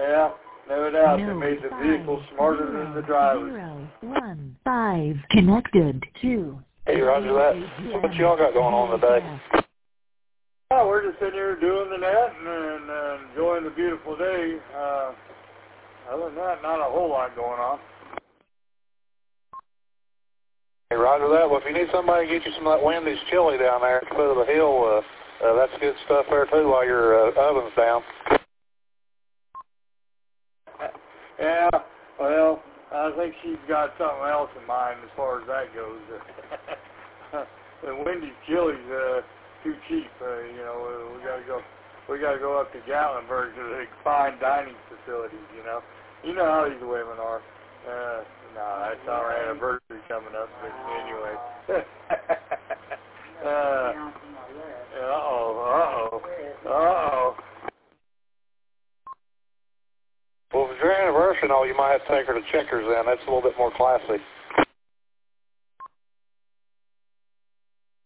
Yeah, no doubt. They made the vehicle smarter than the drivers. 015 connected to. Hey, roger that. What y'all got going on today? Oh, we're just sitting here doing the net and enjoying the beautiful day. Other than that, not a whole lot going on. Hey, roger that. Well, if you need somebody to get you some of that Wendy's chili down there at the foot of the hill, that's good stuff there too while your oven's down. Yeah, well, I think she's got something else in mind as far as that goes. The Wendy's chili's too cheap. You know, we gotta go up to Gatlinburg to the fine dining facilities. You know how these women are. No, that's our anniversary coming up. But anyway. Uh-oh. Well, if it's your anniversary and all, you might have to take her to Checkers then. That's a little bit more classy.